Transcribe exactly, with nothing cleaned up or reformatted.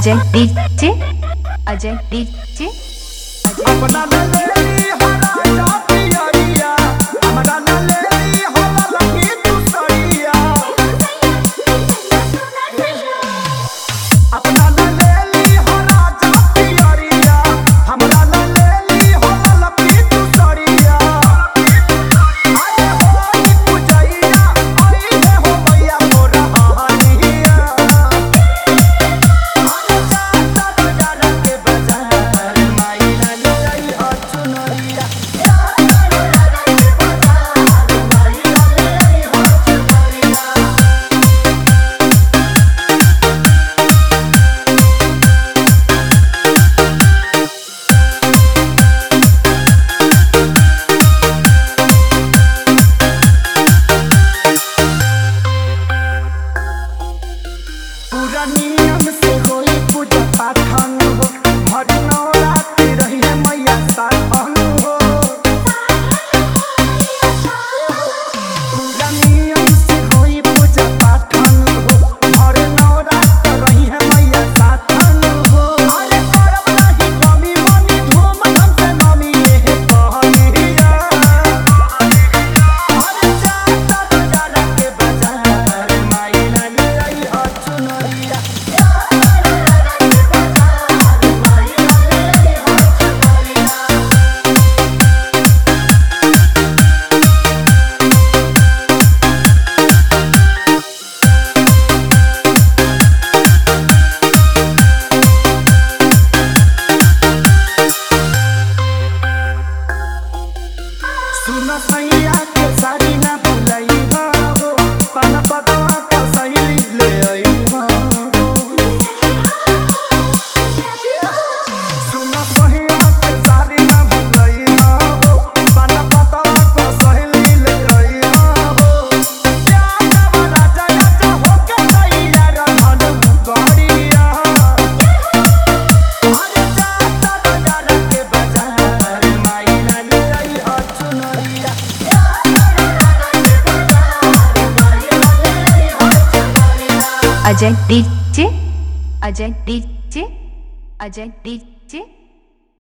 Ajay DJ Ajay DJ अपना नलेली हरा पियरिया हमरा नलेली होला लगी दूसरिया अपना नलेली हरा पियरिया हमरा नलेली होला लगी दूसरिया आए होई पूजैया आई हे हो मैया मोरा हानिया आजा जाता जाना के बाजार माई नलेली हो चुनरिया पूरा नियम से होई पूजा पाठन हो हर नवरात्रि रही है मैया साथन हो पूरा नियम से होई पूजा पाठन हो हर नवरात्रि रही है मैया साथन हो अरे करब नहीं कमी मनी धूम धाम से नमी ये कहलिया अरे जाता जाना के बाजार माई नलेली हो चुनरिया सुन सैया के साड़ी ना भुलई हो पान पतवा का सहेली ले आई हो सुन सैया के साड़ी ना भुलई हो पान पतवा का सहेली ले आई हो जाना वाला जया जा होके सैया रहन गड़िया अरे जाता जाना के बाजार माई नलेली हो चुनरिया Ajay DJ Ajay DJ Ajay DJ